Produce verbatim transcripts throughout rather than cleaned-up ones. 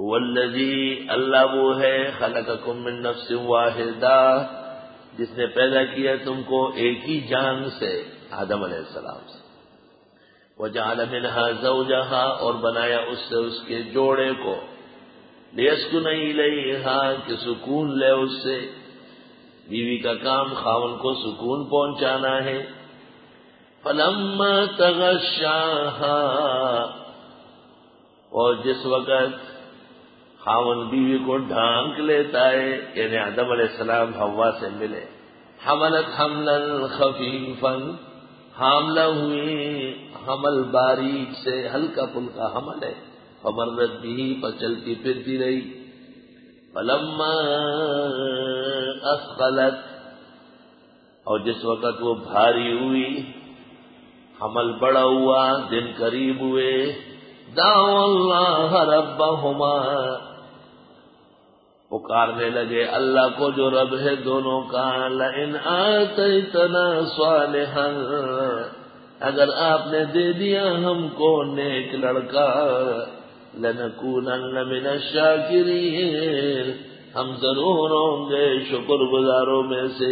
والذی اللہ وہ ہے خلقکم من نفس واحدہ جس نے پیدا کیا تم کو ایک ہی جان سے آدم علیہ السلام سے، وجعل منها زوجها اور بنایا اس سے اس کے جوڑے کو، لیسکن الیہا کہ سکون لے اس سے، بیوی کا کام خاوند کو سکون پہنچانا ہے۔ فلما تغشاها اور جس وقت خاوند بیوی کو ڈھانک لیتا ہے، یعنی آدم علیہ السلام حوا سے ملے، حملت حملا خفیفا حاملہ ہوئی حمل باریک سے، ہلکا پھلکا حمل ہے، فمرت بھی پر چلتی پھرتی رہی، فلما اثقلت اور جس وقت وہ بھاری ہوئی، حمل بڑا ہوا، دن قریب ہوئے، دعوا اللہ ربہما پکارنے لگے اللہ کو جو رب ہے دونوں کا، لئن آتیتنا صالحا اگر آپ نے دے دیا ہم کو نیک لڑکا، لنکونن من الشاکرین ہم ضرور ہوں گے شکر گزاروں میں سے۔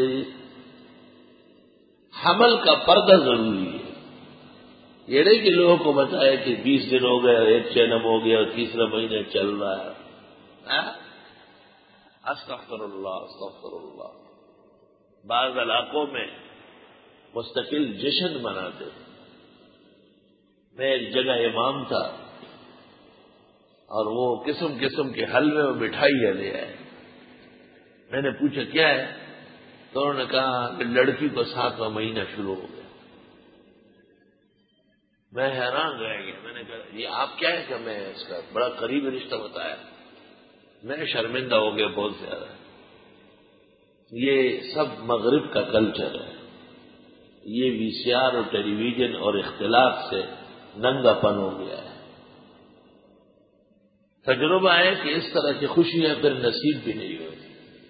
حمل کا پردہ ضروری ہے، یہ نہیں کہ لوگوں کو بتایا کہ بیس دن ہو گئے، ایک جنم ہو گیا اور تیسرا مہینے چل رہا ہے۔ استغفر اللہ استغفر اللہ۔ بعض علاقوں میں مستقل جشن مناتے۔ میں ایک جگہ امام تھا اور وہ قسم قسم کے حلوے اور مٹھائیاں لے آئے۔ میں نے پوچھا کیا ہے، تو انہوں نے کہا کہ لڑکی کو ساتواں مہینہ شروع ہو گیا۔ میں حیران رہ گیا، میں نے کہا یہ آپ کیا ہے کہ میں اس کا بڑا قریبی رشتہ بتایا، میں شرمندہ ہو گیا بہت زیادہ۔ یہ سب مغرب کا کلچر ہے، یہ وی سی آر اور ٹیلی ویژن اور اختلاف سے ننگا پن ہو گیا ہے۔ تجربہ ہے کہ اس طرح کی خوشیاں پھر نصیب بھی نہیں ہوتی۔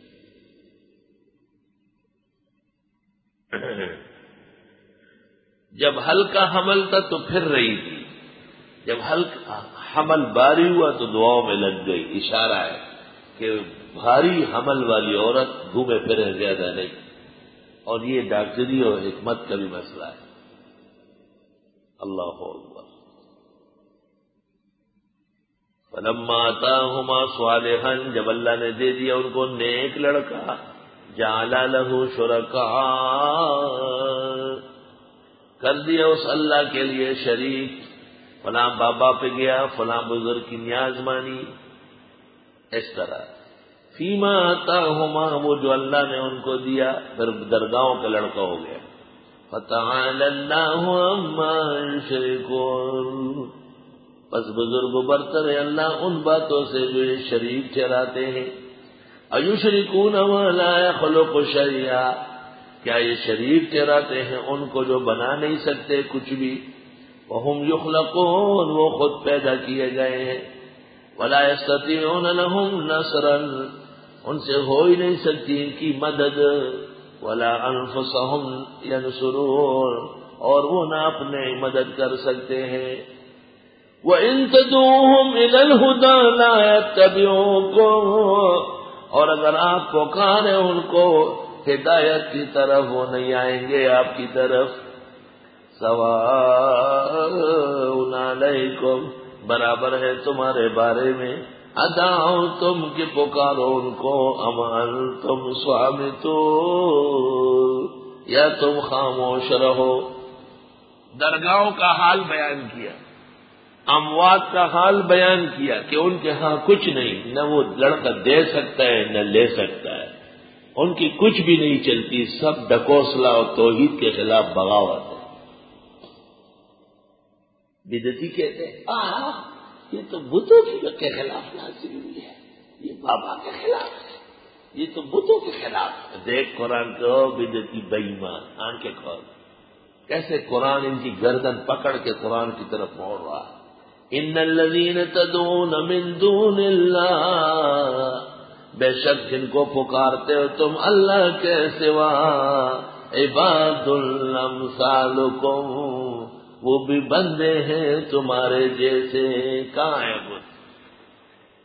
جب ہلکا حمل تھا تو پھر رہی تھی، جب ہلکا حمل باری ہوا تو دعاؤں میں لگ گئی۔ اشارہ ہے کہ بھاری حمل والی عورت گھومے پھرے زیادہ نہیں، اور یہ ڈاکٹری اور حکمت کا بھی مسئلہ ہے۔ اللہ اکبر۔ فلما آتاہما صالحا جب اللہ نے دے دیا ان کو نیک لڑکا، جعل لہ شرکاء کر دیا اس اللہ کے لیے شریک، فلاں بابا پہ گیا، فلاں بزرگ کی نیاز مانی، اس طرح فیما آتاہما وہ جو اللہ نے ان کو دیا، پھر درگاہوں کا لڑکا ہو گیا۔ فتعالی اللہ عما یشرکون پس بزرگ و برتر ہے اللہ ان باتوں سے جو یہ شریک ٹھہراتے ہیں۔ ایشرکون ما لا یخلق شیئا کیا یہ شریک ٹھہراتے ہیں ان کو جو بنا نہیں سکتے کچھ بھی، وہم یخلقون وہ خود پیدا کیے گئے ہیں، ولا یستطیعون لهم نصرا ان سے ہو ہی نہیں سکتی ان کی مدد، ولا انفسهم ینصرون اور وہ نہ اپنے مدد کر سکتے ہیں۔ وَإِن تَدْعُوهُمْ إِلَى الْهُدَىٰ لَا يَتَّبِعُوكُمْ اور اگر آپ پکاریں ان کو ہدایت کی طرف وہ نہیں آئیں گے آپ کی طرف۔ سواء علیکم برابر ہے تمہارے بارے میں، ادعوتم کہ پکارو ان کو، ام انتم صامتون یا تم خاموش رہو۔ درگاہوں کا حال بیان کیا، اموات کا حال بیان کیا کہ ان کے ہاں کچھ نہیں، نہ وہ لڑکا دے سکتا ہے نہ لے سکتا ہے، ان کی کچھ بھی نہیں چلتی، سب ڈکوسلا اور توحید کے خلاف بغاوت ہے۔ بدعتی کہتے ہیں آہ یہ تو بتوں کے خلاف نازل ہوئی ہے، یہ بابا کے خلاف ہے، یہ تو بتوں کے خلاف ہے۔ دیکھ قرآن کو بدعتی بے ایمان آنکھیں کھول، کیسے قرآن ان کی گردن پکڑ کے قرآن کی طرف موڑ رہا ہے۔ ان الذین تدعون من دون اللہ بے شک جن کو پکارتے ہو تم اللہ کے سوا، عباد امثالکم وہ بھی بندے ہیں تمہارے جیسے۔ کہاں ہے وہ؟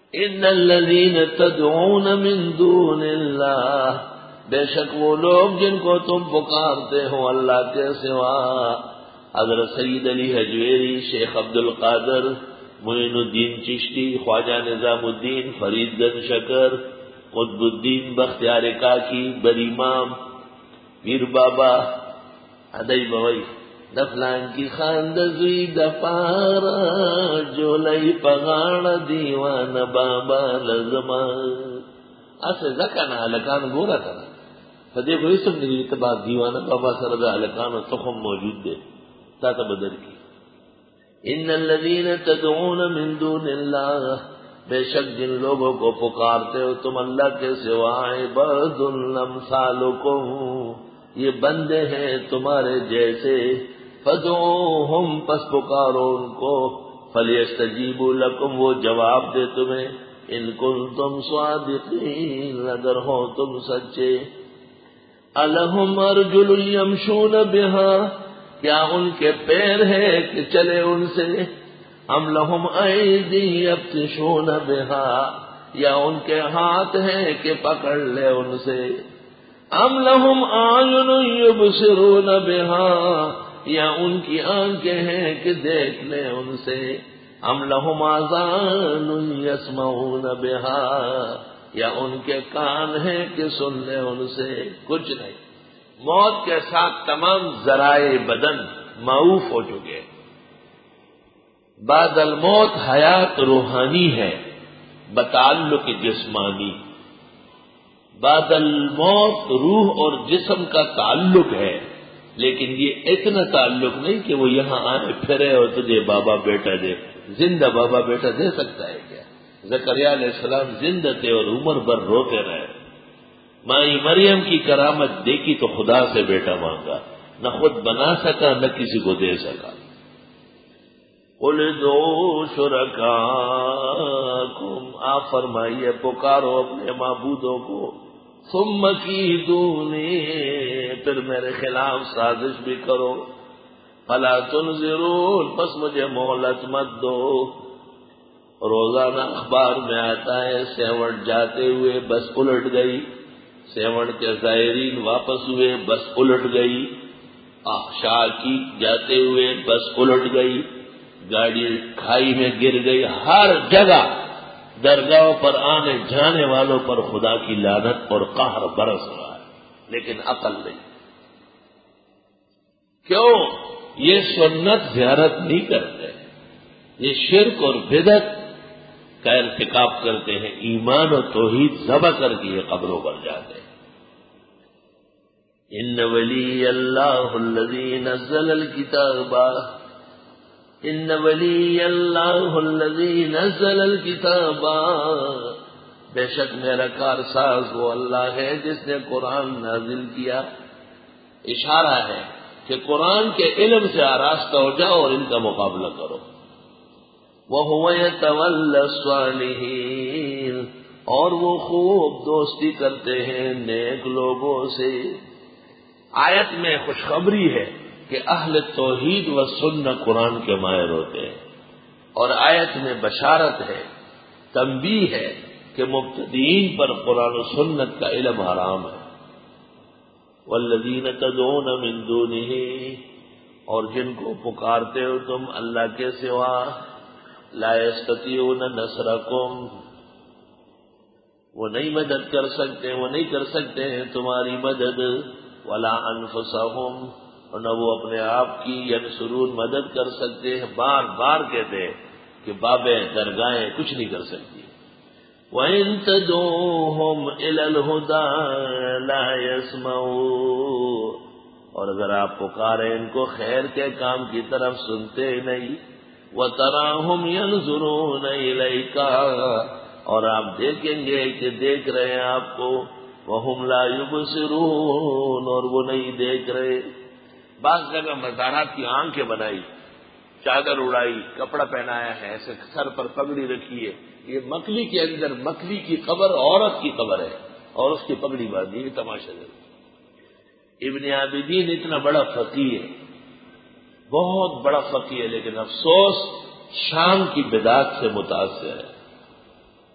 ان الذین تدعون من دون اللہ، بے شک وہ لوگ جن کو تم پکارتے ہو اللہ کے سوا، حضرت سید علی حجویری، شیخ عبد القادر، معین الدین چشتی، خواجہ نظام الدین فرید گنج شکر، قطب الدین بختیار کاکی، بریمام، پیر بابا، ادئی بوئی دفلان کی خاندزوی دپارا، جو لئی پغاڑ دیوان بابا لزما. اسے زکانا لکان گورا کنا فدے کو اسم نہیں اتباع دیوانا بابا سردا لکان و تخم موجود دے تا بدر کی. ان الذین تدعون من دون اللہ، بے شک جن لوگوں کو پکارتے ہو تم اللہ کے سوا، عباد امثالکم، یہ بندے ہیں تمہارے جیسے، فدعوہم، پس پکارو ان کو، فلیستجیبوا لکم، وہ جواب دے تمہیں، ان کنتم صادقین، اگر ہو تم سچے. الہم ارجل یمشون بہا، کیا ان کے پیر ہے کہ چلے ان سے، ام لہم ایدی یبطشون بہا، یا ان کے ہاتھ ہیں کہ پکڑ لے ان سے، ام لہم اعین یبصرون بہا، یا ان کی آنکھیں ہیں کہ دیکھ لے ان سے، ام لہم آذان یسمعون بہا، یا ان کے کان ہیں کہ سن لے ان سے. کچھ نہیں، موت کے ساتھ تمام ذرائع بدن معوف ہو چکے. بعد الموت حیات روحانی ہے بتعلق جسمانی، بعد الموت روح اور جسم کا تعلق ہے، لیکن یہ اتنا تعلق نہیں کہ وہ یہاں آئے پھرے اور تجھے بابا بیٹا دے. زندہ بابا بیٹا دے سکتا ہے کیا؟ زکریا علیہ السلام زندہ تھے اور عمر بھر روتے رہے. مائی مریم کی کرامت دیکھی تو خدا سے بیٹا مانگا، نہ خود بنا سکا نہ کسی کو دے سکا. قل ادعوا شرکاکم، آپ فرمائیے پکارو اپنے معبودوں کو، ثم کیدونی، پھر میرے خلاف سازش بھی کرو، فلا تنظرون، پس مجھے مہلت مت دو. روزانہ اخبار میں آتا ہے سیوڑ جاتے ہوئے بس الٹ گئی، سیوڑ کے زائرین واپس ہوئے بس الٹ گئی، شاہ کی جاتے ہوئے بس الٹ گئی، گاڑی کھائی میں گر گئی. ہر جگہ درگاہوں پر آنے جانے والوں پر خدا کی لعنت اور قہر برس رہا ہے، لیکن عقل نہیں. کیوں؟ یہ سنت زیارت نہیں کرتے، یہ شرک اور بدعت کا ارتکاب کرتے ہیں، ایمان و توحید ذبح کر کے یہ قبروں پر جاتے ہیں. ان ولی اللہ الذی نزل الکتاب، ان ولی اللہ الذی نزل الکتاب، بے شک میرا کارساز وہ اللہ ہے جس نے قرآن نازل کیا. اشارہ ہے کہ قرآن کے علم سے آراستہ ہو جاؤ اور ان کا مقابلہ کرو. وَهُوَ يَتَوَلَّى الصَّالِحِينَ، اور وہ خوب دوستی کرتے ہیں نیک لوگوں سے. آیت میں خوشخبری ہے کہ اہل توحید و سنت قرآن کے ماہر ہوتے ہیں، اور آیت میں بشارت ہے، تنبیہ ہے کہ مبتدئین پر قرآن و سنت کا علم حرام ہے. والذین تدعون من دونہ، اور جن کو پکارتے ہو تم اللہ کے سوا، لا یستطیعون نصرکم، وہ نہیں مدد کر سکتے، وہ نہیں کر سکتے ہیں تمہاری مدد. ولا انفسہم، اور نہ وہ اپنے آپ کی ینصرون مدد کر سکتے ہیں. بار بار کہتے ہیں کہ بابیں درگاہیں کچھ نہیں کر سکتی. وَإِن تَدْعُوهُمْ إِلَى الْهُدَىٰ لَا يَسْمَعُونَ، اور اگر آپ پکاریں ان کو خیر کے کام کی طرف سنتے نہیں. وَتَرَاهُمْ يَنْظُرُونَ إِلَيْكَ، اور آپ دیکھیں گے کہ دیکھ رہے ہیں آپ کو. وَهُمْ لَا يُبْصِرُونَ، اور وہ نہیں دیکھ رہے. بعض جگہ مزارات کی آنکھیں بنائی، چادر اڑائی، کپڑا پہنایا ہے، ایسے سر پر پگڑی رکھی ہے. یہ مکلی کے اندر مکلی کی قبر عورت کی قبر ہے اور اس کی پگڑی باندھی، یہ تماشا ہے. ابن عابدین اتنا بڑا فقیہ ہے، بہت بڑا فقیہ ہے، لیکن افسوس شام کی بدعت سے متاثر ہے.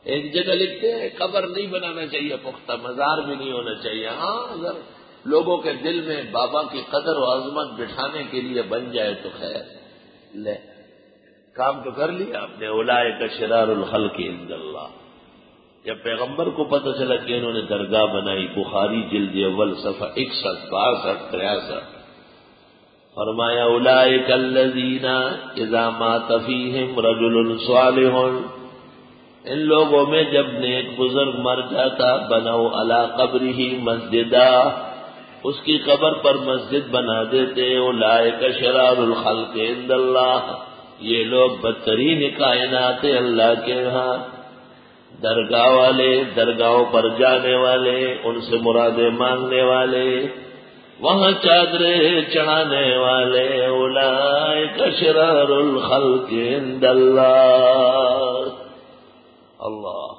ایک جگہ لکھتے ہیں قبر نہیں بنانا چاہیے پختہ، مزار بھی نہیں ہونا چاہیے. ہاں اگر لوگوں کے دل میں بابا کی قدر و عظمت بٹھانے کے لیے بن جائے تو خیر، لے کام تو کر لیا آپ نے. اولئک شرار الخلق عند اللہ. جب پیغمبر کو پتہ چلا کہ انہوں نے درگاہ بنائی، بخاری جلد اول صفحہ اکسٹھ باسٹھ تریاسٹھ، فرمایا اولئک الذین اذا مات فیہم رجل صالح، ان لوگوں میں جب نیک بزرگ مر جاتا، بنو علی قبرہ مسجدا، اس کی قبر پر مسجد بنا دیتے. اولئک شرار الخلق عند اللہ، یہ لوگ بدترین کائنات اللہ کے ہاں. درگاہ والے، درگاہوں پر جانے والے، ان سے مرادیں مانگنے والے، وہاں چادریں چڑھانے والے، اولئک شرار الخلق عند اللہ. اللہ،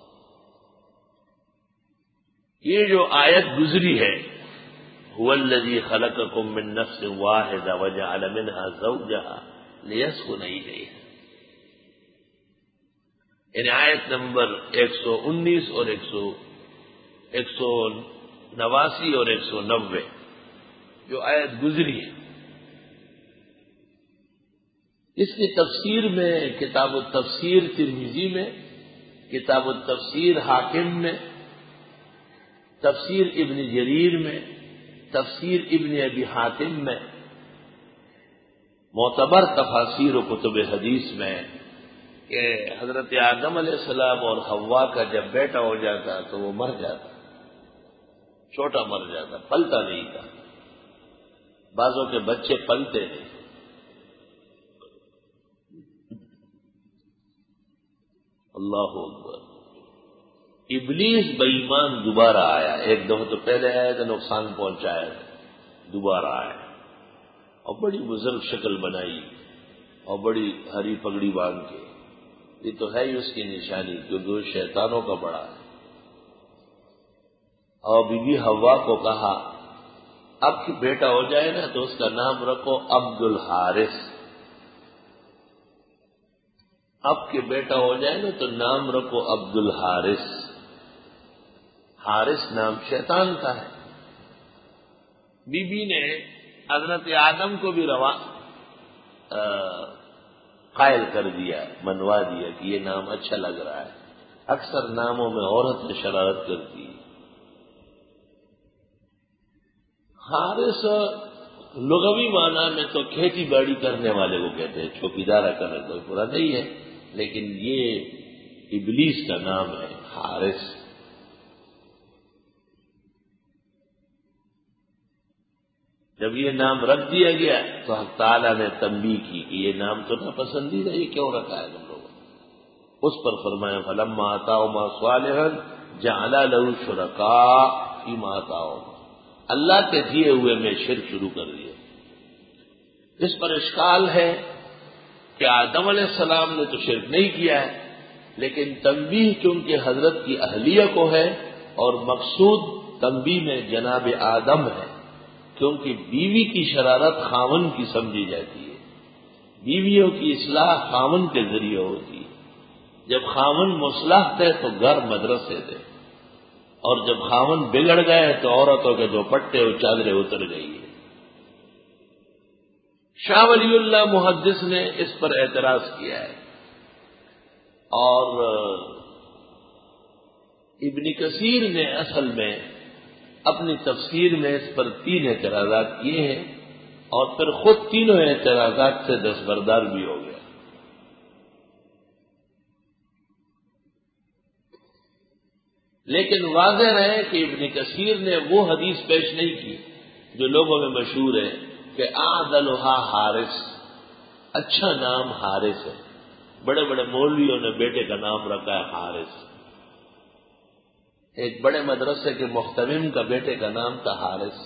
یہ جو آیت گزری ہے، هو الذی خلقکم من نفس واحدہ وجعل منها زوجہا لیسکن الیہا، یعنی آیت نمبر ایک سو انیس اور ایک سو ایک سو نواسی اور ایک سو نوے جو آیت گزری ہے، اس کی تفسیر میں کتاب التفسیر ترمذی میں، کتاب التفسیر حاکم میں، تفسیر ابن جریر میں، تفسیر ابن ابی حاتم میں، معتبر تفاسیر و کتب حدیث میں کہ حضرت آدم علیہ السلام اور حوا کا جب بیٹا ہو جاتا تو وہ مر جاتا، چھوٹا مر جاتا، پلتا نہیں تھا. بعضوں کے بچے پلتے نہیں. اللہ اکبر. ابلیس بے ایمان دوبارہ آیا، ایک دفعہ تو پہلے آیا تو نقصان پہنچایا، دوبارہ آیا اور بڑی بزرگ شکل بنائی اور بڑی ہری پگڑی باندھ کے. یہ تو ہے ہی اس کی نشانی، کیونکہ وہ شیطانوں کا بڑا ہے. اور بی بی حوا کو کہا اب کہ بیٹا ہو جائے نا تو اس کا نام رکھو عبد الحارث. اب کہ بیٹا ہو جائے نا تو نام رکھو عبد الحارث. حارث نام شیطان کا ہے. بی بی نے حضرت آدم کو بھی روا قائل کر دیا، منوا دیا کہ یہ نام اچھا لگ رہا ہے. اکثر ناموں میں عورت شرارت کرتی ہے. حارث لغوی معنی میں تو کھیتی باڑی کرنے والے کو کہتے ہیں، چوکیدارا کرنے کوئی برا نہیں ہے، لیکن یہ ابلیس کا نام ہے حارث. جب یہ نام رکھ دیا گیا تو حق تعالیٰ نے تنبیہ کی کہ یہ نام تو ناپسندیدہ، یہ کیوں رکھا ہے تم لوگوں نے؟ اس پر فرمایا فلما آتاہما صالحا جعل له شرکاء فیما آتاہما، اللہ کے دیے ہوئے میں شرک شروع کر دیا. اس پر اشکال ہے کہ آدم علیہ السلام نے تو شرک نہیں کیا ہے، لیکن تنبیہ چونکہ حضرت کی اہلیہ کو ہے اور مقصود تنبیہ میں جناب آدم ہے، کیونکہ بیوی کی شرارت خاون کی سمجھی جاتی ہے. بیویوں کی اصلاح خاون کے ذریعے ہوتی ہے. جب خاون مصلح تھے تو گھر مدرسے تھے، اور جب خاون بگڑ گئے تو عورتوں کے دوپٹے اور چادریں اتر گئی. شاہ ولی اللہ محدث نے اس پر اعتراض کیا ہے، اور ابن کثیر نے اصل میں اپنی تفسیر میں اس پر تین اعتراضات کیے ہیں، اور پھر خود تینوں اعتراضات سے دستبردار بھی ہو گیا. لیکن واضح رہے کہ ابن کثیر نے وہ حدیث پیش نہیں کی جو لوگوں میں مشہور ہے کہ اعدلھا حارث، اچھا نام حارث ہے. بڑے بڑے مولویوں نے بیٹے کا نام رکھا ہے حارث. ایک بڑے مدرسے کے محتمم کا بیٹے کا نام تھا حارث.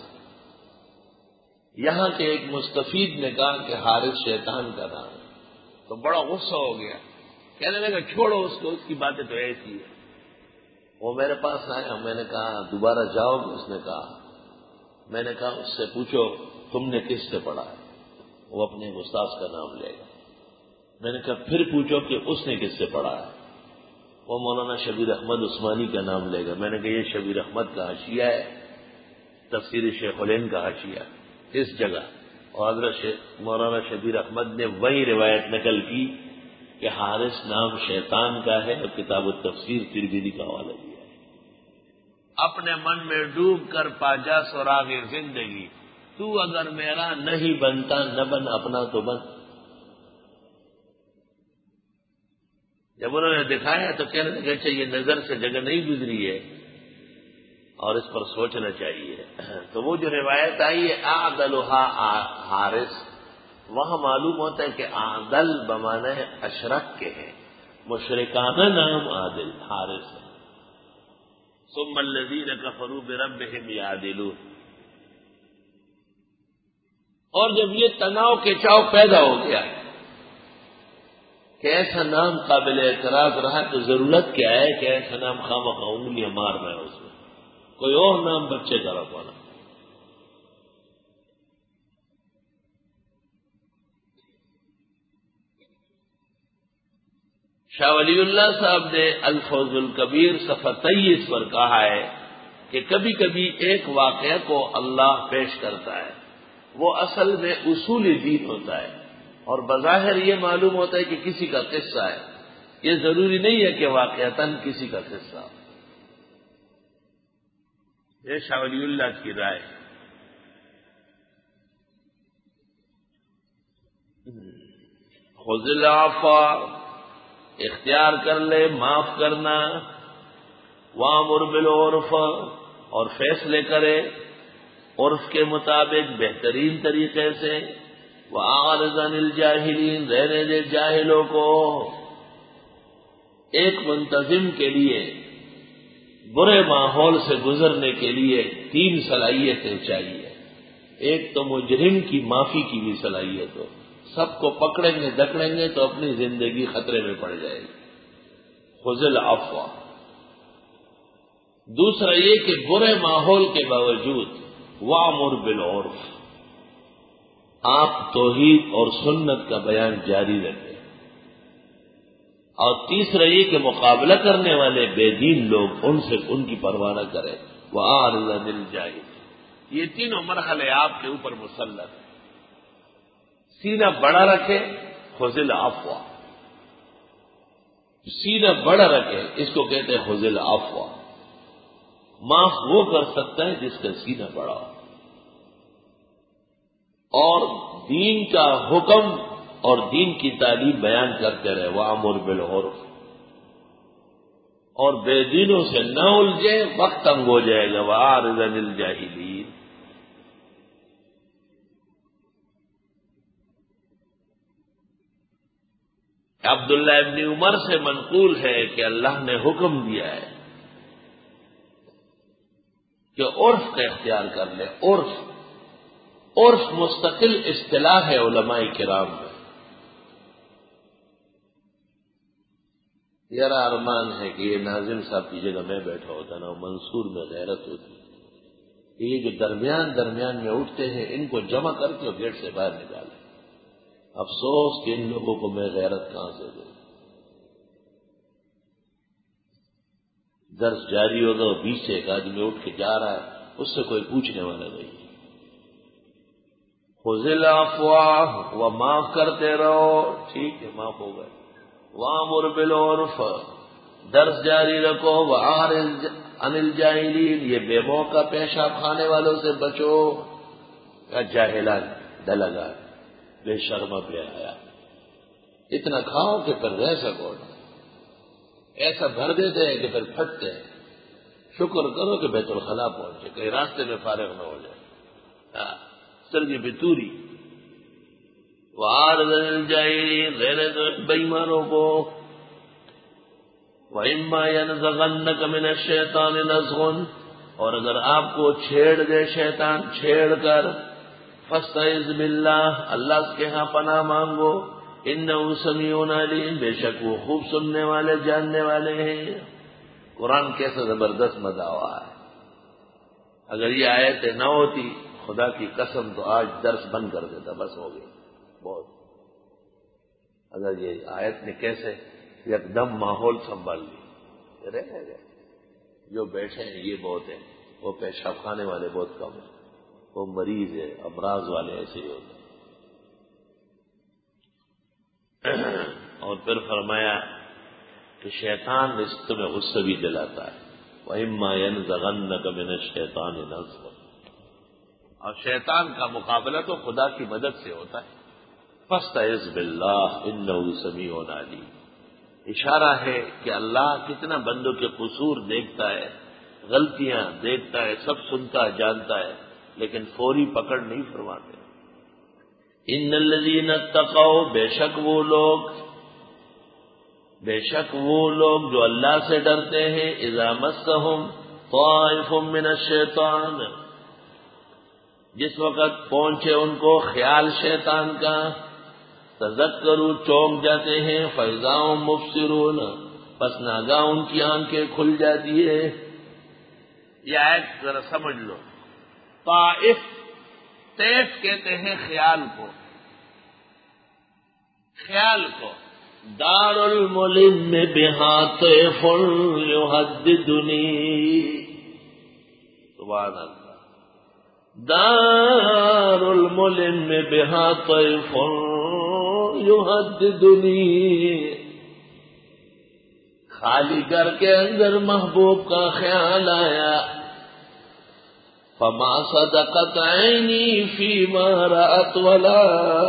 یہاں کے ایک مستفید نے کہا کہ حارث شیطان کا نام ہے، تو بڑا غصہ ہو گیا، کہنے لگا چھوڑو اس کو، اس کی باتیں تو ایسی ہے. وہ میرے پاس آیا، میں نے کہا دوبارہ جاؤ گے؟ اس نے کہا. میں نے کہا اس سے پوچھو تم نے کس سے پڑھا ہے، وہ اپنے استاذ کا نام لے گا. میں نے کہا پھر پوچھو کہ اس نے کس سے پڑھا ہے، وہ مولانا شبیر احمد عثمانی کا نام لے گا. میں نے کہا یہ شبیر احمد کا حاشیہ ہے, تفسیر شیخ العین کا حاشیہ اس جگہ. اور حضرت مولانا شبیر احمد نے وہی روایت نقل کی کہ حارث نام شیطان کا ہے, اور کتاب التفسیر ترمذی کا حوالہ دیا ہے. اپنے من میں ڈوب کر پاجا سراغ زندگی, تو اگر میرا نہیں بنتا نہ بن, اپنا تو بن. جب انہوں نے دکھایا تو کہنے لگے اچھا یہ نظر سے جگہ نہیں گزری ہے اور اس پر سوچنا چاہیے. تو وہ جو روایت آئی ہے اعدلھا حارث, وہاں معلوم ہوتا ہے کہ عادل بمانے اشرک کے ہیں, مشرکانہ نام عادل حارث ہے. ثم الذین کفروا بربہم یعدلون. اور جب یہ تناؤ کے چاؤ پیدا ہو گیا کہ ایسا نام قابل اعتراض رہا, تو ضرورت کیا ہے کہ ایسا نام خواہ انگلیاں مار رہا ہے اس میں, کوئی اور نام بچے کا رکھوانا. شاہ ولی اللہ صاحب نے الفوز الکبیر صفحہ تیئیس پر کہا ہے کہ کبھی کبھی ایک واقعہ کو اللہ پیش کرتا ہے, وہ اصل میں اصول دین ہوتا ہے, اور بظاہر یہ معلوم ہوتا ہے کہ کسی کا قصہ ہے. یہ ضروری نہیں ہے کہ واقعتاً کسی کا قصہ ہو. یہ شاہ ولی اللہ کی رائے. خذ العفو, اختیار کر لے معاف کرنا. وامر بالعرف, اور فیصلے کرے عرف کے مطابق بہترین طریقے سے. وأعرض عن الجاہلین, رہنے دے جاہلوں کو. ایک منتظم کے لیے برے ماحول سے گزرنے کے لیے تین صلاحیتیں چاہیے. ایک تو مجرم کی معافی کی بھی صلاحیت ہو, سب کو پکڑیں گے دکڑیں گے تو اپنی زندگی خطرے میں پڑ جائے گی. خذ العفو. دوسرا یہ کہ برے ماحول کے باوجود وامر بالعرف, آپ توحید اور سنت کا بیان جاری رکھیں. اور تیسرا یہ کہ مقابلہ کرنے والے بے دین لوگ ان سے ان کی پرواہ نہ کریں. وأعرض عن الجاہلین. یہ تینوں مرحلے آپ کے اوپر مسلط ہیں. سینہ بڑا رکھے, خذ العفو. سینہ بڑا رکھے, اس کو کہتے ہیں خذ العفو. معاف وہ کر سکتا ہے جس کا سینہ بڑا ہو, اور دین کا حکم اور دین کی تعلیم بیان کرتے رہے. وامر بالعرف, اور بے دینوں سے نہ الجھے, وقت تنگ ہو جائے گا. وأعرض عن الجاہلین. عبداللہ ابن عمر سے منقول ہے کہ اللہ نے حکم دیا ہے کہ عرف کا اختیار کر لے. عرف عرف مستقل اصطلاح ہے علماء کرام میں. میرا ارمان ہے کہ یہ ناظم صاحب کی جگہ میں بیٹھا ہوتا نا, منصور میں غیرت ہوتی. یہ جو درمیان درمیان میں اٹھتے ہیں ان کو جمع کر کے گیٹ سے باہر نکالیں. افسوس کہ ان لوگوں کو میں غیرت کہاں سے دوں. درس جاری ہوگا, بیچ سے ایک آدمی اٹھ کے جا رہا ہے, اس سے کوئی پوچھنے والا نہیں. خذ العفو, وہ معاف کرتے رہو. ٹھیک ہے, معاف ہو گئے. وامر بالعرف, درس جاری رکھو. وأعرض عن الجاہلین, یہ بے موقع پیشاب کھانے والوں سے بچو. جاہلان دلگا, بے شرما پہ آیا. اتنا کھاؤ کہ پھر رہ سکو, ایسا بھر دیتے ہیں کہ پھر پھٹتے ہیں. شکر کرو کہ بیت الخلا پہنچے, کہیں راستے میں فارغ نہ ہو جائے. سرگی بتوری. وأعرض عن الجاہلین, رہنے دو بےایمانوں کو. وإما ينزغنك من الشیطان نزغ, اور اگر آپ کو چھیڑ دے شیطان چھیڑ کر, فاستعذ باللہ, اللہ کے ہاں پناہ مانگو. انہ سمیع علیم, بے شک وہ خوب سننے والے جاننے والے ہیں. قرآن کیسا زبردست مداوا ہے. اگر یہ آیتیں نہ ہوتی خدا کی قسم تو آج درس بند کر دیتا, بس ہو گئی بہت. اگر یہ آیت نے کیسے ایک دم ماحول سنبھال لی. رہ گئے جو بیٹھے ہیں یہ بہت ہیں، وہ پیشاب خانے والے بہت کم ہیں، وہ مریض ہے، امراض والے ایسے ہی ہوتے ہیں۔ اور پھر فرمایا کہ شیطان رزق میں غصہ بھی دلاتا ہے، وَإِمَّا يَنزَغَنَّكَ مِنَ الشَّيْطَانِ نَزْغٌ، اور شیطان کا مقابلہ تو خدا کی مدد سے ہوتا ہے۔ فَاسْتَعِذْ بِاللَّهِ إِنَّهُ سَمِيعٌ عَلِيمٌ، اشارہ ہے کہ اللہ کتنا بندوں کے قصور دیکھتا ہے، غلطیاں دیکھتا ہے، سب سنتا جانتا ہے، لیکن فوری پکڑ نہیں فرماتے۔ ان الذین اتقوا، بے شک وہ لوگ بے شک وہ لوگ جو اللہ سے ڈرتے ہیں، اذا مسهم طائف من الشیطان، جس وقت پہنچے ان کو خیال شیطان کا، تذکروا چونک جاتے ہیں، فاذا هم مبصرون، پس ناگاہ ان کی آنکھیں کھل جاتی ہے۔ یہ آیت ذرا سمجھ لو، طائف طیف کہتے ہیں خیال کو، خیال کو، دار الملم بہا طیف یحددنی، سبحان اللہ، دار الملم بہا طیف یحددنی، خالی گھر کے اندر محبوب کا خیال آیا، فما صدقت عینی فیما رأت ولا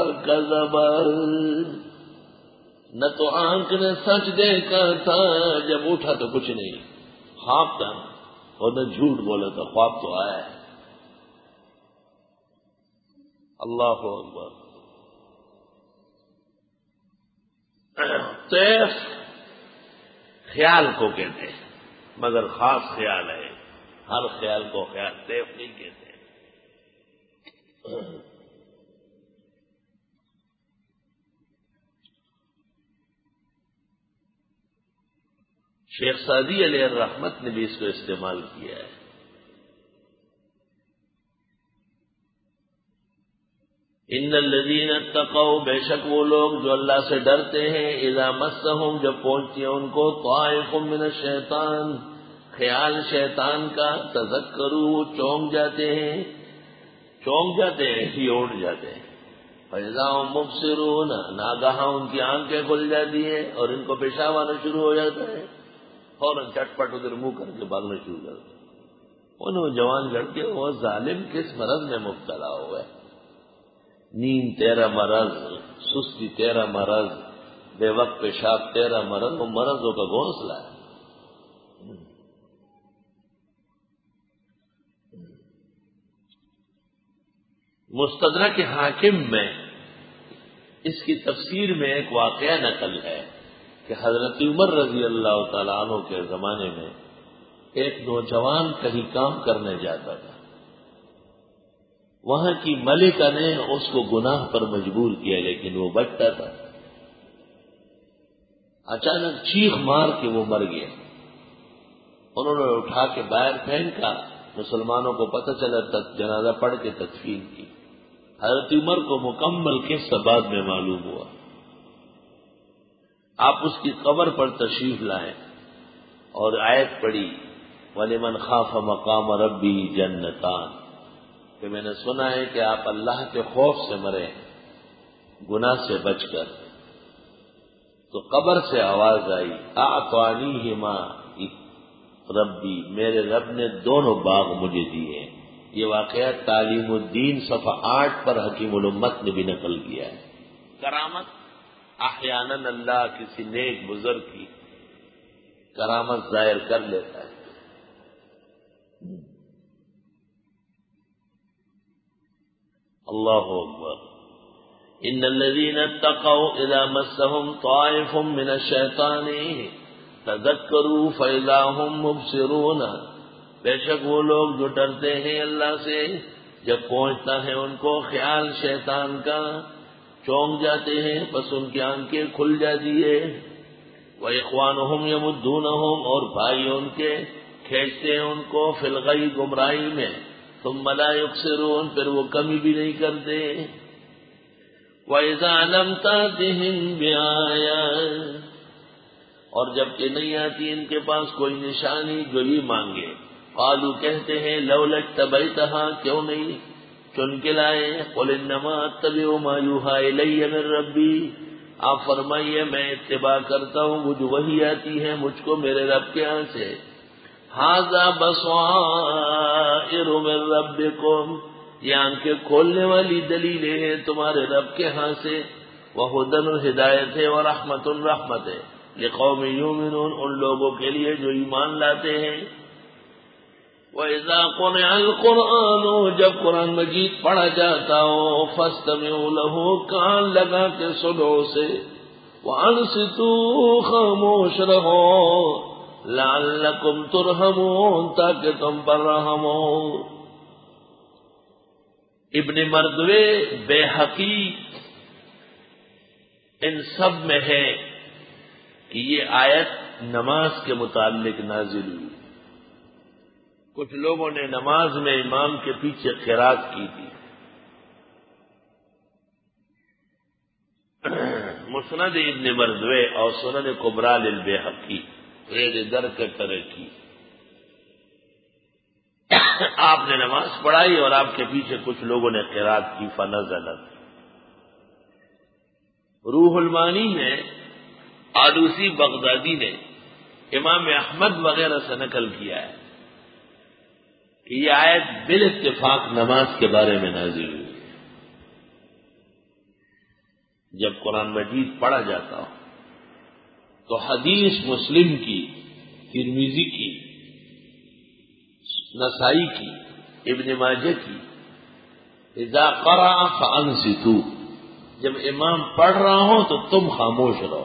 کذبت، نہ تو آنکھ نے سچ دیکھا تھا، جب اٹھا تو کچھ نہیں، خواب تھا، اور نہ جھوٹ بولا تھا، خواب تو آیا ہے۔ اللہ اکبر۔ طیف خیال کو کہتے ہیں، مگر خاص خیال ہے، ہر خیال کو خیال طیف نہیں کہتے۔ شیخ سعدی علیہ الرحمت نے بھی اس کو استعمال کیا ہے۔ ان الذین اتقوا، بے شک وہ لوگ جو اللہ سے ڈرتے ہیں، اذا مسهم، جب پہنچتی ہے ان کو طائف من الشیطان، خیال شیطان کا، تذکروا، چونک جاتے ہیں، چونک جاتے ہیں ہی اٹھ جاتے ہیں، فاذا هم مبصرون، ناگاہ ان کی آنکھیں کھل جاتی ہیں اور ان کو پیشاب آنا شروع ہو جاتا ہے، فوراً چٹ پٹ ادھر منہ کر کے بھاگنا شروع کر دیں۔ وہ نوجوان لڑکے، وہ ظالم کس مرض میں مبتلا ہوا ہے؟ نیند تیرا مرض، سستی تیرا مرض، بے وقت پیشاب تیرا مرض، وہ مرضوں کا گھونسلہ ہے۔ مستدرک حاکم میں اس کی تفسیر میں ایک واقعہ نقل ہے کہ حضرت عمر رضی اللہ تعالیٰ عنہ کے زمانے میں ایک نوجوان کہیں کام کرنے جاتا تھا، وہاں کی ملکہ نے اس کو گناہ پر مجبور کیا، لیکن وہ بچتا تھا، اچانک چیخ مار کے وہ مر گیا۔ انہوں نے اٹھا کے باہر پھینکا، مسلمانوں کو پتہ چلا، جنازہ پڑھ کے تدفین کی۔ حضرت عمر کو مکمل قصہ بعد میں معلوم ہوا۔ آپ اس کی قبر پر تشریف لائیں اور آیت پڑھی، وَلِمَنْ خَافَ مَقَامَ رَبِّهِ جَنَّتَانِ، کہ میں نے سنا ہے کہ آپ اللہ کے خوف سے مرے، گناہ سے بچ کر۔ تو قبر سے آواز آئی، اعطانیہما ربی، میرے رب نے دونوں باغ مجھے دیے۔ یہ واقعہ تعلیم الدین صفحہ آٹھ پر حکیم الامت نے بھی نقل کیا ہے۔ کرامت، احیاناً اللہ کسی نیک بزرگ کی کرامت ظاہر کر لیتا ہے۔ اللہ اکبر۔ ان الذین اتقوا اذا مسهم طائف من الشیطان تذکروا فاذا هم مبصرون، بے شک وہ لوگ جو ڈرتے ہیں اللہ سے، جب پہنچتا ہے ان کو خیال شیطان کا، چونک جاتے ہیں، بس ان کی آنکھیں کھل جاتی ہے۔ وَإِخْوَانُهُمْ يَمُدُّونَهُمْ، اور بھائی ان کے کھینچتے ہیں ان کو فی الغی، گمراہی میں، ثم لا يقصرون، پھر وہ کمی بھی نہیں کرتے۔ وَإِذَا لَمْ تَأْتِهِمْ بِآيَةٍ، اور جبکہ نہیں آتی ان کے پاس کوئی نشانی جو یہ مانگے. قالوا کہتے ہیں لولا اتبعتھا کیوں نہیں چن کے لائے. قل انما اتبع ما یوحى الی من ربی آپ فرمائیے میں اتباع کرتا ہوں وہ جو وحی آتی ہے مجھ کو میرے رب کے ہاں سے. ھذا بصائر من ربکم یہ آنکھیں کھولنے والی دلیلیں ہیں تمہارے رب کے ہاں سے. وہدن ہدایت ہے ورحمت رحمت ہے لقوم یؤمنون ان لوگوں کے لیے جو ایمان لاتے ہیں. وَإِذَا قُرِئَ الْقُرْآنُ جب قرآن مجید پڑھا جاتا ہو فَاسْتَمِعُوا لَهُ کان لگا کے سنو سے. وَأَنصِتُوا خاموش رہو لَعَلَّكُمْ تُرْحَمُونَ تاکہ تم پر رحم ہو. ابن مردوے بیہقی ان سب میں ہے کہ یہ آیت نماز کے متعلق نازل ہوئی. کچھ لوگوں نے نماز میں امام کے پیچھے قرات کی تھی. مسند ابن مردوے اور سنن کبریٰ للبیہقی ریل در کے طرح کی آپ نے نماز پڑھائی اور آپ کے پیچھے کچھ لوگوں نے قرات کی. فنزلت روح المانی میں آلوسی بغدادی نے امام احمد وغیرہ سے نقل کیا ہے کہ یہ آیت بالاتفاق نماز کے بارے میں نازل ہوئی. جب قرآن مجید پڑھا جاتا ہو تو حدیث مسلم کی، ترمذی کی، نسائی کی، ابن ماجہ کی اذا قرأ فانصتوا جب امام پڑھ رہا ہو تو تم خاموش رہو.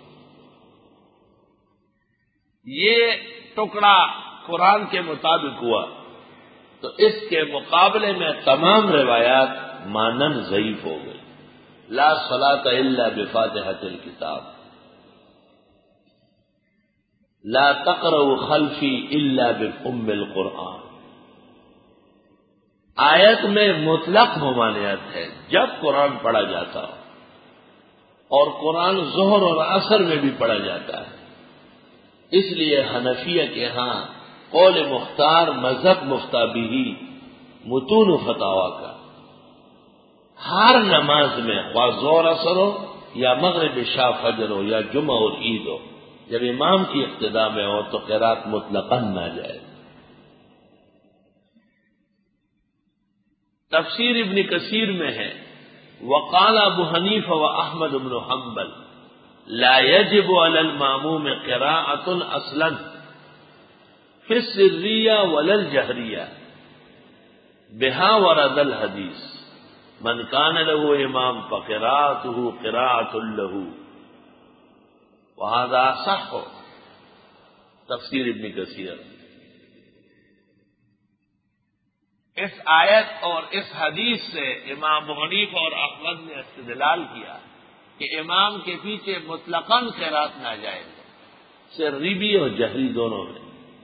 یہ ٹکڑا قرآن کے مطابق ہوا تو اس کے مقابلے میں تمام روایات مانن ضعیف ہو گئی. لا صلاۃ الا بفاتحۃ الکتاب، لا تقرؤوا خلفی الا بام القرآن. آیت میں مطلق ممانعت ہے جب قرآن پڑھا جاتا ہو اور قرآن ظہر اور عصر میں بھی پڑھا جاتا ہے. اس لیے حنفیہ کے ہاں قول مختار مذہب مفتابی متون و فتاوا کا ہر نماز میں خواہ ظہر اثر ہو یا مغرب عشاء فجر ہو یا جمعہ اور عید ہو جب امام کی اقتداء میں ہو تو قرات مطلقاً نہ جائے. تفسیر ابن کثیر میں ہے وقال ابو حنیفہ و احمد بن حنبل لا يجب على الماموم قراءة اصلا في السرية ولا الجهرية بها ورد الحديث من كان له امام فقراءته قراءة له وهذا صح. تفسیر ابن کثیر. اس آیت اور اس حدیث سے امام ابو حنیفہ اور احمد نے استدلال کیا کہ امام کے پیچھے مطلقاً قرات ناجائز ہے، سری بھی اور جہری دونوں میں.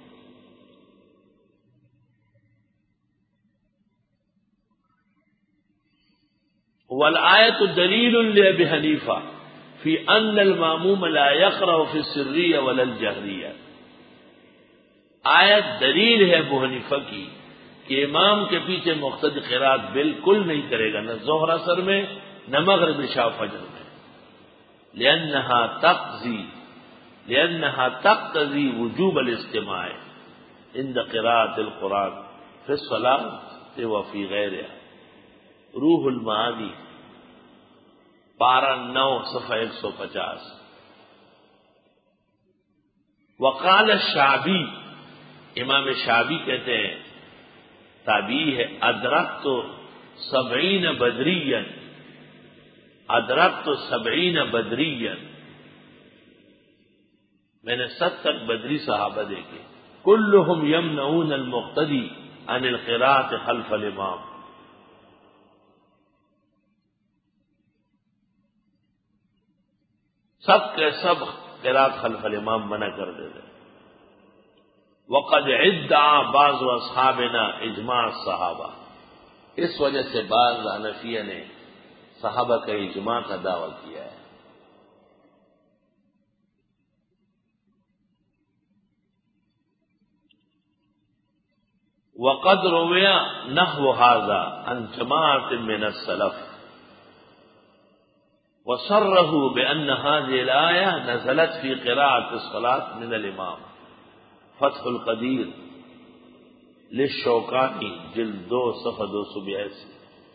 والآیت دلیل لابی حنیفہ فی ان الماموم لا یقرأ فی السریہ ولا الجہریہ. آیت دلیل ہے ابو حنیفہ کی کہ امام کے پیچھے مقتدی قرات بالکل نہیں کرے گا، نہ ظہر اثر میں نہ مغرب عشاء فجر میں. لأنها تقضي لأنها تقتضي وجوب الاستماع عند قراءة القرآن في الصلاة وفي غيرها. روح المعانی پارہ نو صفحہ ایک سو پچاس. وقال الشعبی امام شعبی کہتے ہیں تابعی ہے ادرکت سبعین بدریا ادرکت سبعین بدریا میں نے ستر بدری صحابہ دیکھے کلہم یمنعون المقتدی عن القراءۃ خلف الامام. سب کے سب قراءت خلف الامام منع کر دیتے. وقد ادعا بعض اصحابنا اجماع الصحابہ. اس وجہ سے بعض حنفیہ نے صحابہ کا اجماع کا دعویٰ کیا ہے. وقد روي نحو هذا عن جماعة من السلف وصرحوا بأن هذه الآية نزلت في قراءة الصلاة من الإمام. فتح القدیر للشوکانی جلد دو صفحہ دو سو بیاسی.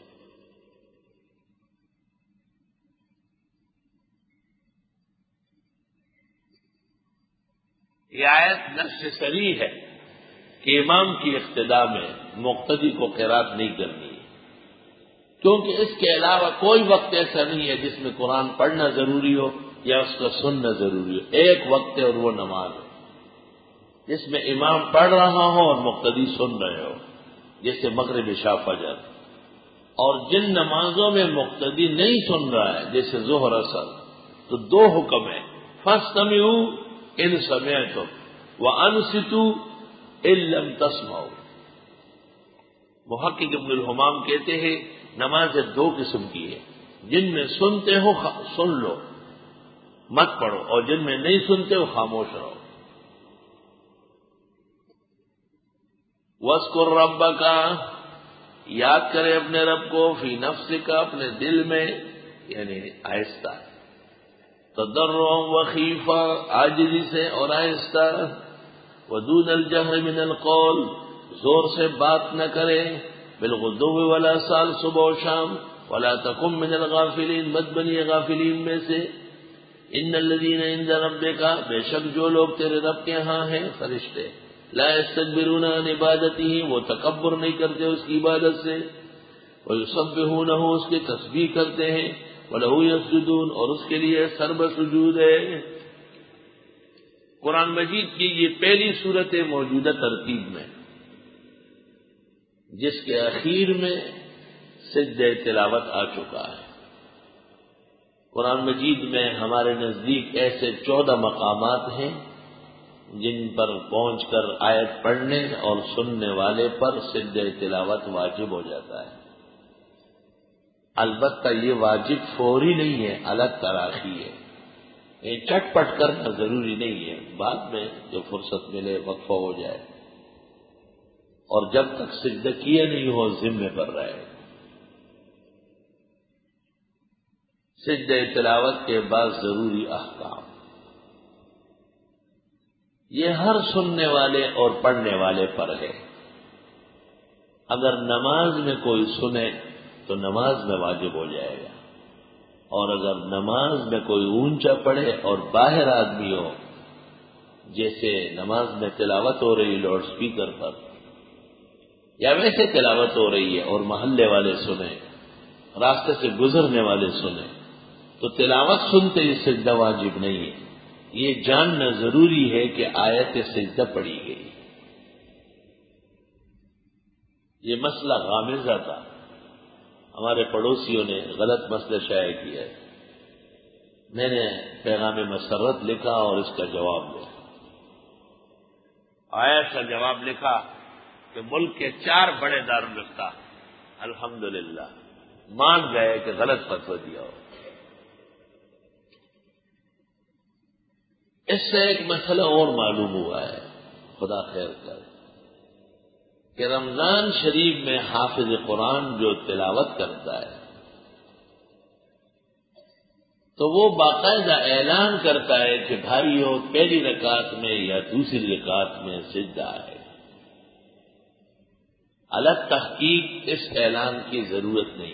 یہ آیت نص صریح ہے کہ امام کی اقتداء میں مقتدی کو قرات نہیں کرنی ہے، کیونکہ اس کے علاوہ کوئی وقت ایسا نہیں ہے جس میں قرآن پڑھنا ضروری ہو یا اس کا سننا ضروری ہو. ایک وقت ہے اور وہ نماز ہے جس میں امام پڑھ رہا ہو اور مقتدی سن رہے ہو، جیسے مغرب عشاء فجر. اور جن نمازوں میں مقتدی نہیں سن رہا ہے جیسے ظہر اثر، تو دو حکم ہیں: فاستمعوا ان سمعتم وانصتوا ان لم تسمعوا. محقق ابن الحمام کہتے ہیں نمازیں دو قسم کی ہے، جن میں سنتے ہو سن لو مت پڑھو، اور جن میں نہیں سنتے ہو خاموش رہو. وَاذْكُرْ رَبَّكَ، یاد کرے اپنے رب کو، فی نفسک، اپنے دل میں، یعنی آہستہ، تضرعا وخیفا، عاجزی سے اور آہستہ، ودون الجہر من القول، زور سے بات نہ کرے، بالغدو والآصال، صبح و شام، ولا تکن من الغافلین، مت بنیے غافلین میں سے. ان الذین عند ربک، بے شک جو لوگ تیرے رب کے ہاں ہیں فرشتے، لا یستکبرون عن عبادتہ، وہ تکبر نہیں کرتے اس کی عبادت سے، ویسبحونہ، اس کی تسبیح کرتے ہیں، وَلَهُ يَسْجُدُونَ، اور اس کے لیے سرب سجود ہے. قرآن مجید کی یہ پہلی صورت موجودہ ترتیب میں جس کے اخیر میں سجدہ تلاوت آ چکا ہے. قرآن مجید میں ہمارے نزدیک ایسے چودہ مقامات ہیں جن پر پہنچ کر آیت پڑھنے اور سننے والے پر سجدہ تلاوت واجب ہو جاتا ہے. البتہ یہ واجب فوری نہیں ہے، الگ تراخی ہے. یہ چٹ پٹ کرنا ضروری نہیں ہے، بعد میں جو فرصت ملے وقفہ ہو جائے، اور جب تک سجدہ کیے نہیں ہو ذمے پر رہے. سجدہ تلاوت کے بعد ضروری احکام، یہ ہر سننے والے اور پڑھنے والے پر ہے. اگر نماز میں کوئی سنے تو نماز میں واجب ہو جائے گا، اور اگر نماز میں کوئی اونچا پڑھے اور باہر آدمی ہو، جیسے نماز میں تلاوت ہو رہی لاؤڈ اسپیکر پر، یا ویسے تلاوت ہو رہی ہے اور محلے والے سنیں، راستے سے گزرنے والے سنیں، تو تلاوت سنتے ہی سجدہ واجب نہیں ہے. یہ جاننا ضروری ہے کہ آیت سجدہ پڑھی گئی. یہ مسئلہ غامضہ تھا، ہمارے پڑوسیوں نے غلط مسئلہ شائع کیا ہے. میں نے پیغام مسرت لکھا اور اس کا جواب لیا. آیت کا جواب لکھا کہ ملک کے چار بڑے دارالفتہ الحمدللہ مان گئے کہ غلط فتویٰ دیا ہو. اس سے ایک مسئلہ اور معلوم ہوا ہے، خدا خیر کر، کہ رمضان شریف میں حافظ قرآن جو تلاوت کرتا ہے تو وہ باقاعدہ اعلان کرتا ہے کہ بھائیو پہلی رکعت میں یا دوسری رکعت میں سجدہ ہے. الگ تحقیق اس اعلان کی ضرورت نہیں،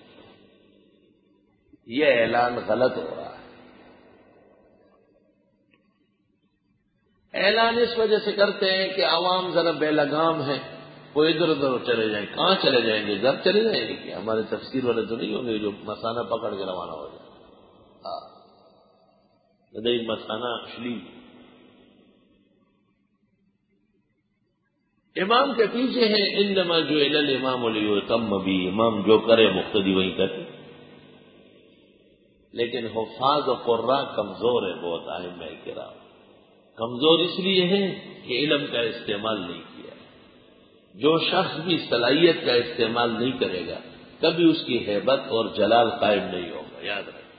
یہ اعلان غلط ہو رہا ہے. اعلان اس وجہ سے کرتے ہیں کہ عوام ذرا بے لگام ہے، وہ ادھر ادھر چلے جائیں. کہاں چلے جائیں گے؟ گھر چلے جائیں گے کیا؟ ہمارے تفسیر والے تو نہیں ہوں گے جو مسانہ پکڑ کے روانہ ہو جائے. ہاں لدئی مسانہ اصلی امام کے پیچھے ہیں. انما جعل الامام لیؤتم به، امام جو کرے مقتدی وہی کرے. لیکن حفاظ و قراء کمزور ہے بہت، ائمہ کرام کمزور اس لیے ہے کہ علم کا استعمال نہیں کیا. جو شخص بھی صلاحیت کا استعمال نہیں کرے گا کبھی اس کی ہیبت اور جلال قائم نہیں ہوگا. یاد رکھیں،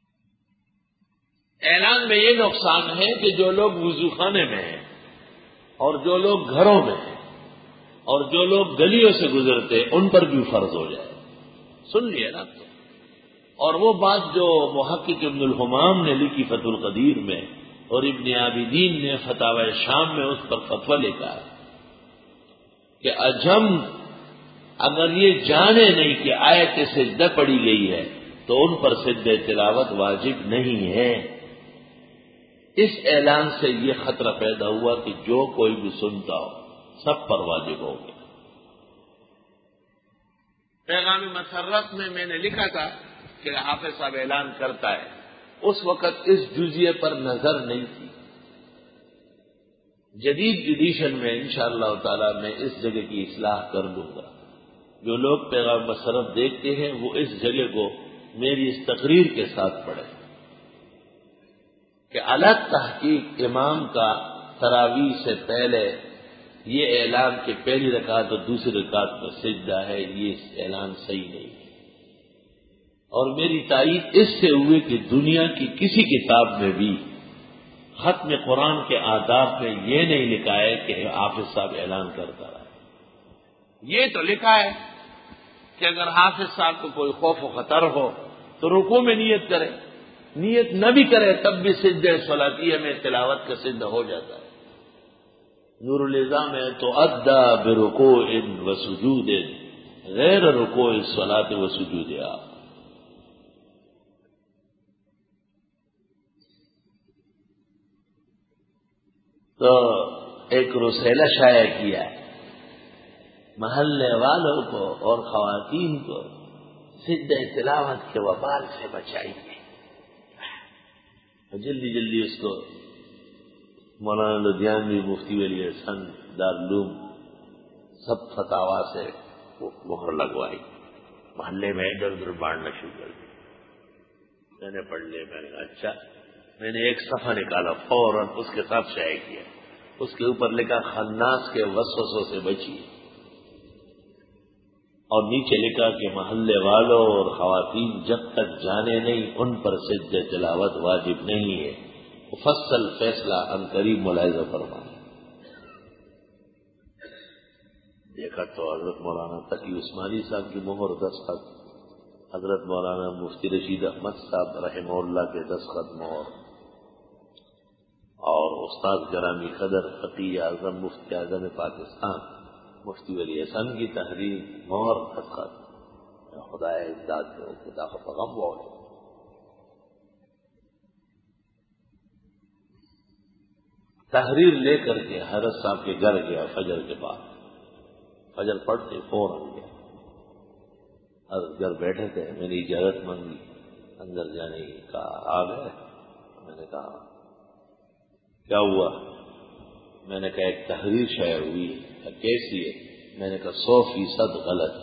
اعلان میں یہ نقصان ہے کہ جو لوگ وضو خانے میں ہیں اور جو لوگ گھروں میں ہیں اور جو لوگ گلیوں سے گزرتے ان پر بھی فرض ہو جائے. سن لیے نا تو. اور وہ بات جو محقق ابن الحمام نے لکھی فتح القدیر میں اور ابن عابدین نے فتاوی شام میں اس پر فتویٰ لکھا کہ اجم اگر یہ جانے نہیں کہ آیت سجدہ پڑی گئی ہے تو ان پر سجدہ تلاوت واجب نہیں ہے. اس اعلان سے یہ خطرہ پیدا ہوا کہ جو کوئی بھی سنتا ہو سب پر واجب ہو گیا. پیغام مسرت میں میں نے لکھا تھا کہ حافظ صاحب اعلان کرتا ہے. اس وقت اس جزیے پر نظر نہیں تھی. جدید ایڈیشن میں انشاءاللہ تعالی میں اس جگہ کی اصلاح کر دوں گا. جو لوگ پیغام مسرت دیکھتے ہیں وہ اس جگہ کو میری اس تقریر کے ساتھ پڑھیں کہ الگ تحقیق امام کا تراویح سے پہلے یہ اعلان کہ پہلی رکعت اور دوسری رکعت میں سجدہ ہے، یہ اعلان صحیح نہیں ہے. اور میری تائید اس سے ہوئی کہ دنیا کی کسی کتاب میں بھی ختم قرآن کے آداب میں یہ نہیں لکھا ہے کہ حافظ صاحب اعلان کرتا رہا. یہ تو لکھا ہے کہ اگر حافظ صاحب کو کوئی خوف و خطر ہو تو رکوع میں نیت کرے، نیت نہ بھی کرے تب بھی سجدہ صلاتیہ میں تلاوت کا سجدہ ہو جاتا ہے. نور النظام ہے تو ادا برکوع و سجود غیر رکوع الصلاۃ و سجودها. تو ایک رسالہ شائع کیا ہے محلے والوں کو اور خواتین کو سجدہ تلاوت کے وبال سے بچائیے. جلدی جلدی اس کو مولانا لدھیانوی، مفتی ولی احسن، دارالعلوم سب فتاوا سے مہر لگوائی. محلے میں ادھر ادھر بانٹنا شروع کر دیا. میں نے پڑھ لیا. میں نے کہا اچھا. میں نے ایک صفحہ نکالا فوراً اس کے ساتھ شائع کیا. اس کے اوپر لکھا خناس کے وسوسوں سے بچیے اور نیچے لکھا کہ محلے والوں اور خواتین جب تک جانے نہیں ان پر سجدہ تلاوت واجب نہیں ہے. مفصل فیصلہ عنقریب ملاحظہ فرمائیں. دیکھا تو حضرت مولانا تقی عثمانی صاحب کی مہر دستخط، حضرت مولانا مفتی رشید احمد صاحب رحمہ اللہ کے دستخط مہر، اور استاد گرامی قدر فقیہ اعظم مفتی اعظم پاکستان مفتی ولی احسن کی تحریر مہر دستخط. خدا امداد کو خدا کا پیغام ہوا. تحریر لے کر کے حضرت صاحب کے گھر گیا فجر کے بعد. فجر پڑھتے فوراً گیا. حضرت گھر بیٹھے تھے. میں نے اجازت مانگی اندر جانے کی. کہا آ گئے. میں نے کہا کیا ہوا؟ میں نے کہا ایک تحریر شائع ہوئی ہے. کیسی ہے؟ میں نے کہا سو فیصد غلط.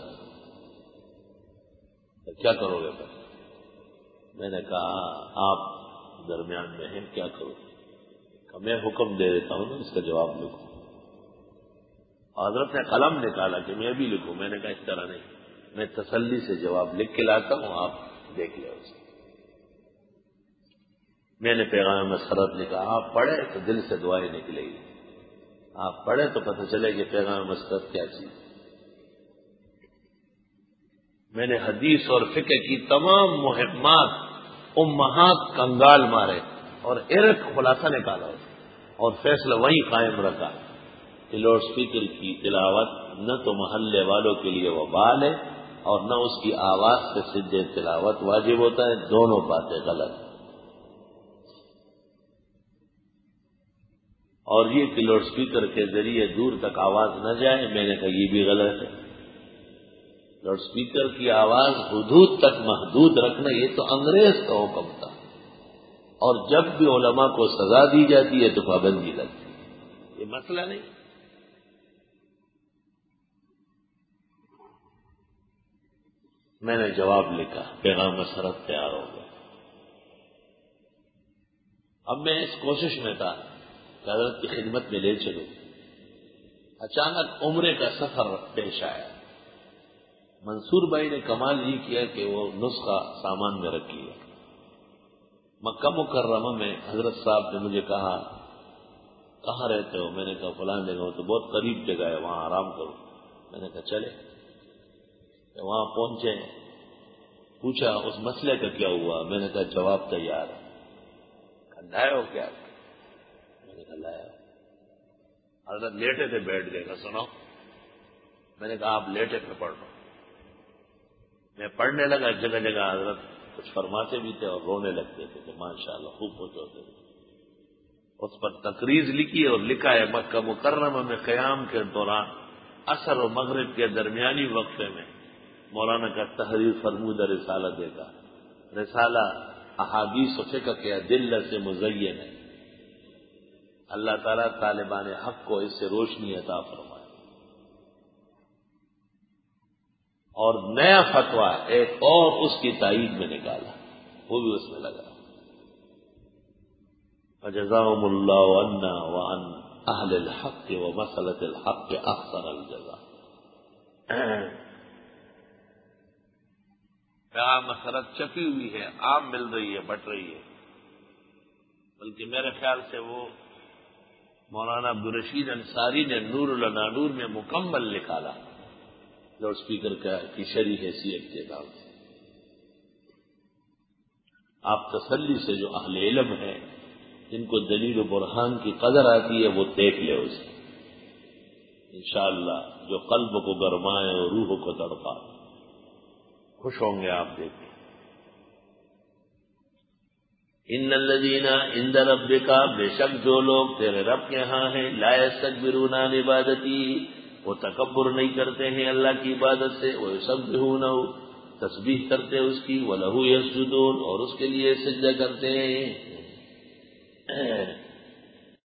کیا کرو گے پھر؟ میں نے کہا آپ درمیان میں ہیں، کیا کرو گے؟ میں حکم دے دیتا ہوں نا، اس کا جواب لکھو. حضرت نے قلم نکالا کہ میں بھی لکھوں. میں نے کہا اس طرح نہیں، میں تسلی سے جواب لکھ کے لاتا ہوں، آپ دیکھ لیں اسے. میں نے پیغام مسرت لکھا. آپ پڑھے تو دل سے دعائیں نکلے گی. آپ پڑھے تو پتہ چلے کہ پیغام مسرت کیا چیز. میں نے حدیث اور فقہ کی تمام مہمات امہات کنگال مارے اور ایرک خلاصہ نکالا اور فیصلہ وہی قائم رکھا کہ لاؤڈ اسپیکر کی تلاوت نہ تو محلے والوں کے لیے وبال ہے اور نہ اس کی آواز سے سجدہ تلاوت واجب ہوتا ہے. دونوں باتیں غلط. اور یہ کہ لاؤڈ اسپیکر کے ذریعے دور تک آواز نہ جائے، میں نے کہا یہ بھی غلط ہے. لاؤڈ اسپیکر کی آواز حدود تک محدود رکھنا یہ تو انگریز کا حکم تھا، اور جب بھی علماء کو سزا دی جاتی ہے تو پابندی لگتی ہے. یہ مسئلہ نہیں. میں نے جواب لکھا. پیغام مسرت تیار ہو گیا. اب میں اس کوشش میں تھا کہ حضرت کی خدمت میں لے چلوں. اچانک عمرے کا سفر پیش آیا. منصور بھائی نے کمال یہ کیا کہ وہ نسخہ سامان میں رکھ لیا. مکہ مکرمہ میں حضرت صاحب نے مجھے کہا کہاں رہتے ہو؟ میں نے کہا فلاں جگہ. تو بہت قریب جگہ ہے، وہاں آرام کرو. میں نے کہا چلے. وہاں پہنچے، پوچھا اس مسئلے کا کیا ہوا؟ میں نے کہا جواب تیار ہے. لائے ہو کیا؟ میں نے کہا لایا. حضرت لیٹے تھے، بیٹھ گئے. کہ سنو. میں نے کہا آپ لیٹے پہ پڑھ لو. میں پڑھنے لگا. جگہ جگہ حضرت کچھ فرماتے بھی تھے اور رونے لگتے تھے کہ ماشاء اللہ خوب خوش ہوتے تھے. اس پر تقریض لکھی اور لکھا ہے مکہ مکرمہ میں قیام کے دوران عصر و مغرب کے درمیانی وقفے میں مولانا کا تحریر فرمودہ رسالہ دے گا. رسالہ احادیث و فقہ کے ادلہ سے مزین ہے. اللہ تعالیٰ طالبان حق کو اس سے روشنی عطا فرمائے. اور نیا فتویٰ ایک اور اس کی تائید میں نکالا، وہ بھی اس میں لگا. وجزاهم اللہ عنا وعن اہل الحق ومسألة الحق احسن الجزاء. کیا مسرت چپی ہوئی ہے، عام مل رہی ہے، بٹ رہی ہے. بلکہ میرے خیال سے وہ مولانا عبدالرشید انصاری نے نور الانانور میں مکمل نکالا لاؤڈ اسپیکر کا کی شرعی حیثیت کے نام سے. آپ تسلی سے جو اہل علم ہیں، جن کو دلیل و برہان کی قدر آتی ہے، وہ دیکھ لے اسے. انشاءاللہ جو قلب کو گرمائے اور روح کو تڑپائے، خوش ہوں گے آپ دیکھیں. ان الذین عند ربک، بے شک جو لوگ تیرے رب کے ہاں ہیں، لا یستکبرون عن عبادتی، وہ تکبر نہیں کرتے ہیں اللہ کی عبادت سے. وہ یسبحونہ، تسبیح کرتے اس کی. وَلَهُ يَسْجُدُونَ، اور اس کے لیے سجدہ کرتے ہیں.